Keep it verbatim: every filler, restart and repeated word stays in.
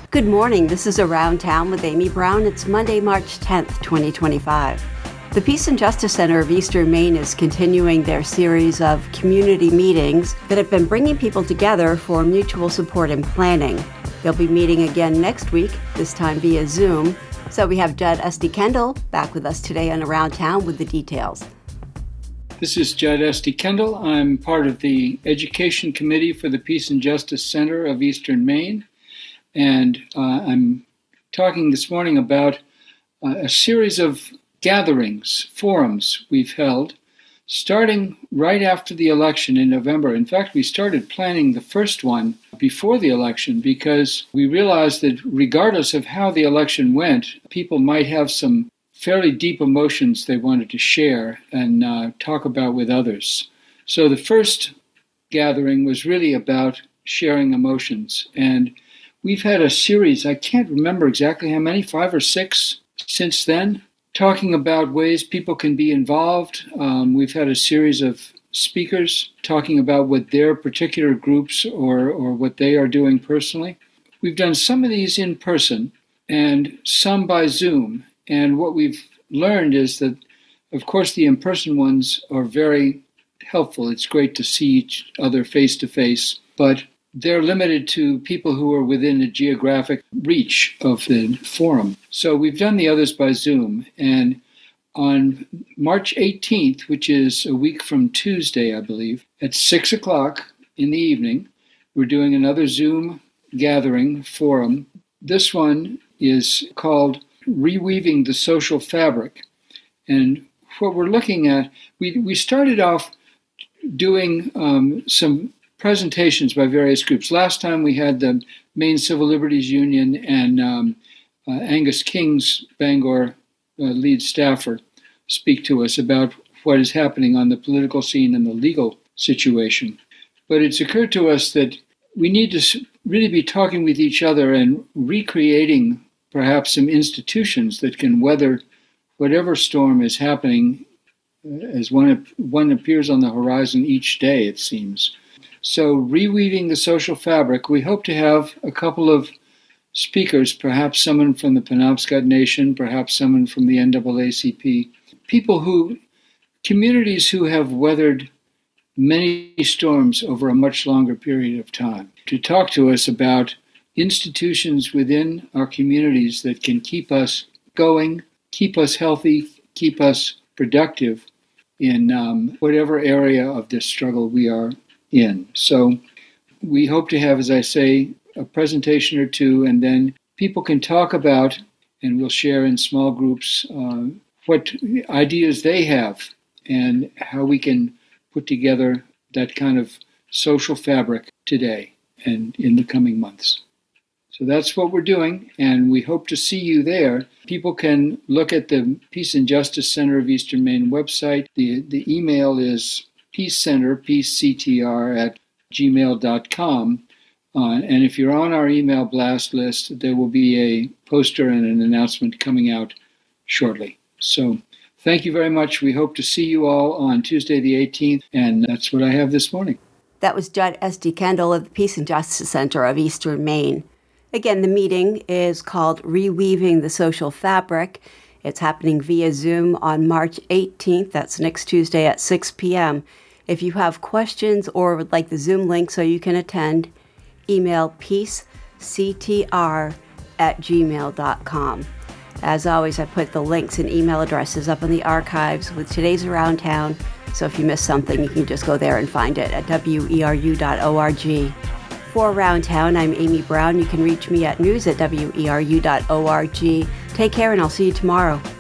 Good morning. This is Around Town with Amy Brown. It's Monday, March tenth, twenty twenty-five. The Peace and Justice Center of Eastern Maine is continuing their series of community meetings that have been bringing people together for mutual support and planning. They'll be meeting again next week, this time via Zoom. So we have Judd Esty Kendall back with us today on Around Town with the details. This is Judd Esty Kendall. I'm part of the Education Committee for the Peace and Justice Center of Eastern Maine. And uh, I'm talking this morning about uh, a series of gatherings, forums we've held, starting right after the election in November. In fact, we started planning the first one before the election because we realized that regardless of how the election went, people might have some fairly deep emotions they wanted to share and uh, talk about with others. So the first gathering was really about sharing emotions. And we've had a series, I can't remember exactly how many, five or six since then, talking about ways people can be involved. Um, we've had a series of speakers talking about what their particular groups or, or what they are doing personally. We've done some of these in person and some by Zoom. And what we've learned is that, of course, the in-person ones are very helpful. It's great to see each other face-to-face, but they're limited to people who are within a geographic reach of the forum. So we've done the others by Zoom. And on March eighteenth, which is a week from Tuesday, I believe, at six o'clock in the evening, we're doing another Zoom gathering forum. This one is called Reweaving the Social Fabric. And what we're looking at, we, we started off doing um, some presentations by various groups. Last time we had the Maine Civil Liberties Union and um, uh, Angus King's Bangor uh, lead staffer speak to us about what is happening on the political scene and the legal situation. But it's occurred to us that we need to really be talking with each other and recreating perhaps some institutions that can weather whatever storm is happening as one, one appears on the horizon each day, it seems. So, reweaving the social fabric, we hope to have a couple of speakers, perhaps someone from the Penobscot Nation, perhaps someone from the N double A C P, people who, communities who have weathered many storms over a much longer period of time, to talk to us about institutions within our communities that can keep us going, keep us healthy, keep us productive in um, whatever area of this struggle we are in. So we hope to have, as I say, a presentation or two, and then people can talk about, and we'll share in small groups, uh, what ideas they have and how we can put together that kind of social fabric today and in the coming months. So that's what we're doing, and we hope to see you there. People can look at the Peace and Justice Center of Eastern Maine website. The, the email is peacecenter, peacectr at gmail dot com. Uh, and if you're on our email blast list, there will be a poster and an announcement coming out shortly. So thank you very much. We hope to see you all on Tuesday the eighteenth, and that's what I have this morning. That was Judd Esty Kendall of the Peace and Justice Center of Eastern Maine. Again, the meeting is called Reweaving the Social Fabric. It's happening via Zoom on March eighteenth. That's next Tuesday at six p.m. If you have questions or would like the Zoom link so you can attend, email peacectr at gmail dot com. As always, I put the links and email addresses up in the archives with today's Around Town, so if you missed something, you can just go there and find it at W E R U dot org. For Around Town, I'm Amy Brown. You can reach me at news at W E R U dot org. Take care, and I'll see you tomorrow.